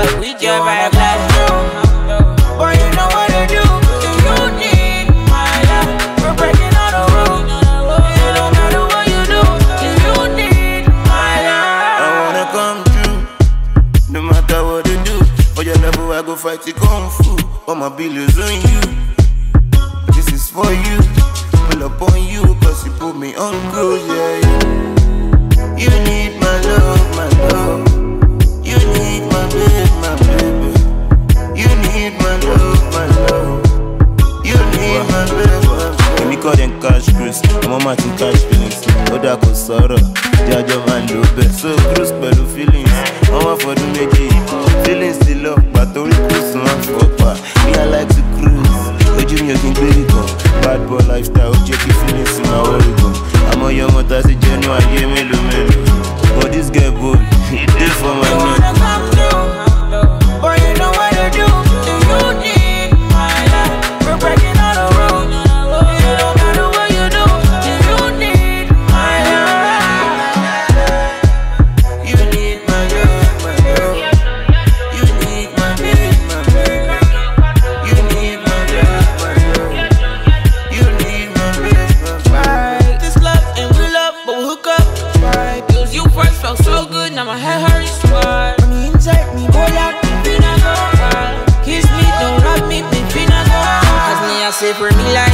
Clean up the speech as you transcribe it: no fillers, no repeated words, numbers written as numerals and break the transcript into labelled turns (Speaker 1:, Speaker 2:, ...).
Speaker 1: but with your vibe like boy, you know what to do. You need my love. We're breaking all the rules. It don't matter what you do. You need my love.
Speaker 2: I wanna come true, no matter what they do. For your level, I go fight the kung fu. All my bills on you. This is for you. Pull up on you, cause you put me on cruise, yeah. You need my love, my love. You need my baby, my baby. You need my love, my love. You need my baby, my baby. Let me call them cash cruise. I'm on my to cash feelings. Oda ko soro, Jajo man lobe. So cruise pẹ̀lú feelings. Mama for the meji. Feelings still up, but only cruise on for. Me I like to cruise. Ojú mi ò kí n gbé nìkan. Bad boy lifestyle, ojú kí feelings in my Oregon. I'm on your motor, see genuine, yeah, melo. But this guy boy, he did for my
Speaker 1: man.
Speaker 2: man.
Speaker 1: Boy, you know what to do. You need my love. We're breaking all the rules. It don't matter what you do. You need my love.
Speaker 2: You need my love, my love. You need my baby, my baby. You need my love, my love. You need my baby, my baby.
Speaker 1: This love and we love, but we hook up. Cause you first felt so good, now my head hurts. When you insert me, hold out, me finna go. Kiss me, don't rub me, me finna go. Cause me I say for me like